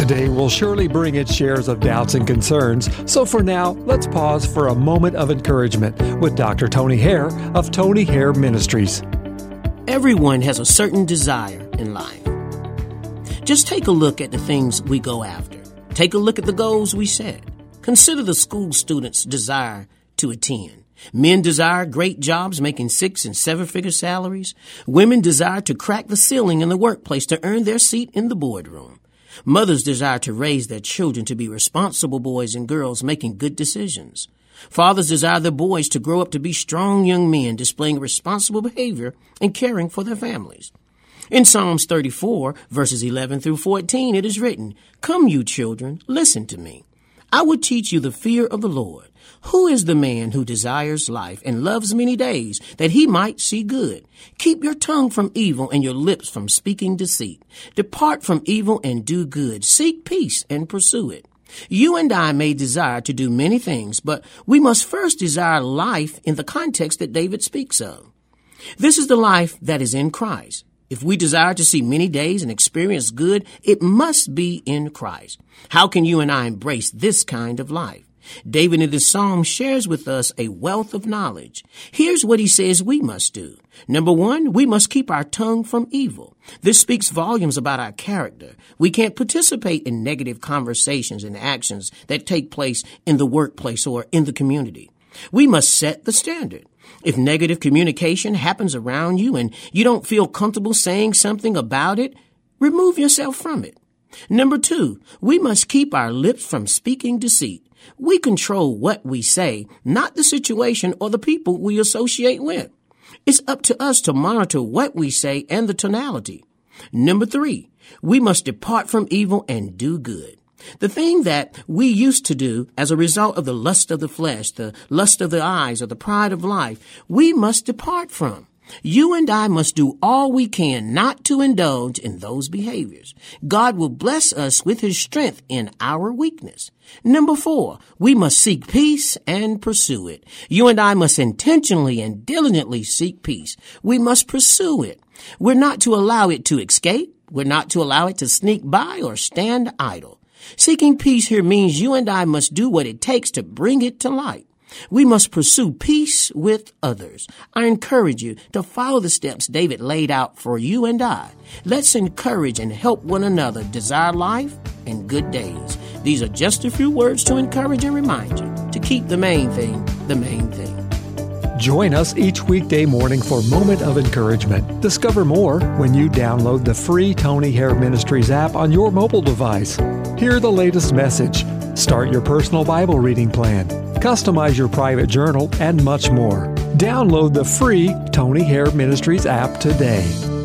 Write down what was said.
Today will surely bring its shares of doubts and concerns, so for now, let's pause for a moment of encouragement with Dr. Tony Hare of Tony Hare Ministries. Everyone has a certain desire in life. Just take a look at the things we go after. Take a look at the goals we set. Consider the school students' desire to attend. Men desire great jobs making 6- and 7-figure salaries. Women desire to crack the ceiling in the workplace to earn their seat in the boardroom. Mothers desire to raise their children to be responsible boys and girls making good decisions. Fathers desire their boys to grow up to be strong young men displaying responsible behavior and caring for their families. In Psalms 34, verses 11 through 14, it is written, "Come, you children, listen to me. I will teach you the fear of the Lord. Who is the man who desires life and loves many days, that he might see good? Keep your tongue from evil and your lips from speaking deceit. Depart from evil and do good. Seek peace and pursue it. You and I may desire to do many things, but we must first desire life in the context that David speaks of. This is the life that is in Christ. If we desire to see many days and experience good, it must be in Christ. How can you and I embrace this kind of life? David in this psalm shares with us a wealth of knowledge. Here's what he says we must do. Number one, we must keep our tongue from evil. This speaks volumes about our character. We can't participate in negative conversations and actions that take place in the workplace or in the community. We must set the standard. If negative communication happens around you and you don't feel comfortable saying something about it, remove yourself from it. Number two, we must keep our lips from speaking deceit. We control what we say, not the situation or the people we associate with. It's up to us to monitor what we say and the tonality. Number three, we must depart from evil and do good. The thing that we used to do as a result of the lust of the flesh, the lust of the eyes, or the pride of life, we must depart from. You and I must do all we can not to indulge in those behaviors. God will bless us with his strength in our weakness. Number four, we must seek peace and pursue it. You and I must intentionally and diligently seek peace. We must pursue it. We're not to allow it to escape. We're not to allow it to sneak by or stand idle. Seeking peace here means you and I must do what it takes to bring it to light. We must pursue peace with others. I encourage you to follow the steps David laid out for you and I. Let's encourage and help one another desire life and good days. These are just a few words to encourage and remind you to keep the main thing the main thing. Join us each weekday morning for Moment of Encouragement. Discover more when you download the free Tony Hare Ministries app on your mobile device. Hear the latest message. Start your personal Bible reading plan. Customize your private journal and much more. Download the free Tony Hare Ministries app today.